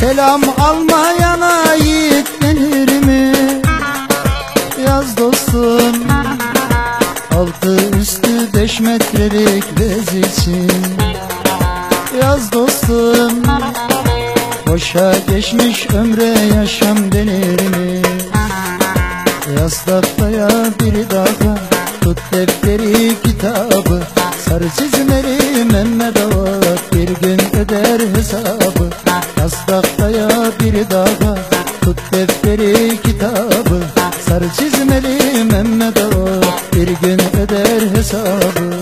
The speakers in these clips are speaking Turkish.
Selam almayana yiğit denir mi? Yaz dostum, altı üstü 5 metrelik bez için. Yaz dostum, boşa geçmiş ömre yaşam denir mi? Yaz tahtaya bir daha, tut defteri kitabı, sarı çizmeli Mehmet Ağa bir gün öder hesabı. Yaz tahtaya bir daha, tut defteri kitabı, sarı çizmeli Mehmet Ağa bir gün öder hesabı.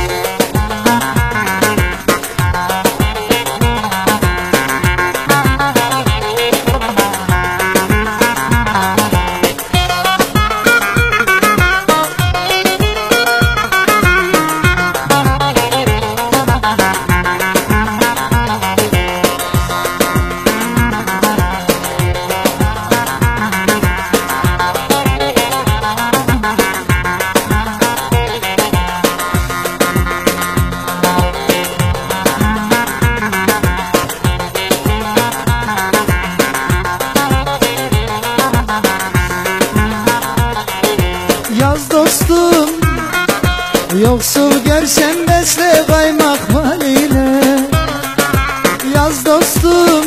Yaz dostum, yoksul görsen besle kaymak haliyle. Yaz dostum,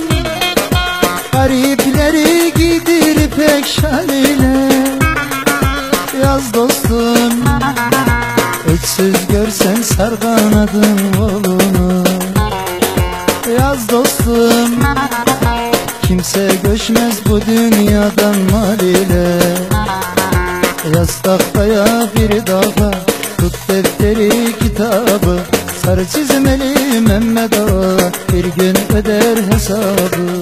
garipleri gidir ipek şaliyle. Yaz dostum, öksüz görsen sar kanadın kolunu. Yaz dostum, kimse göçmez bu dünyadan mal ile. Yaz tahtaya bir daha, tut defteri kitabı, sarı çizmeli Mehmet Ağa bir gün öder hesabı.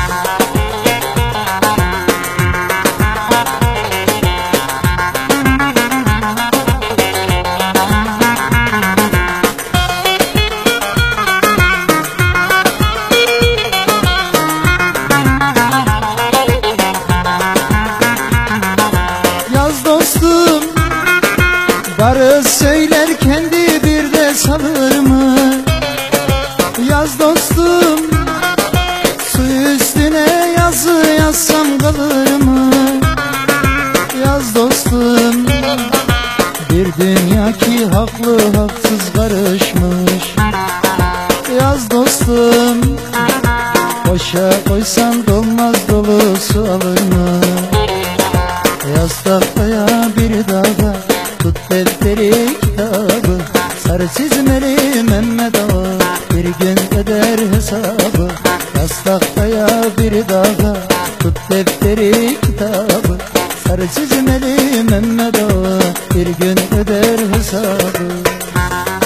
Dostum, barı söyler kendi bir de salır mı? Yaz dostum, su üstüne yazı yazsam kalır mı? Yaz dostum, bir dünya ki haklı haksız karışmış. Yaz dostum, boşa koysan dolmaz dolu su alır mı? Yaz tahtaya bir daha, tut defteri kitabı, sarı çizmeli Mehmet Ağa bir gün öder hesabı. Yaz tahtaya bir daha, tut defteri kitabı, sarı çizmeli Mehmet Ağa bir gün öder hesabı.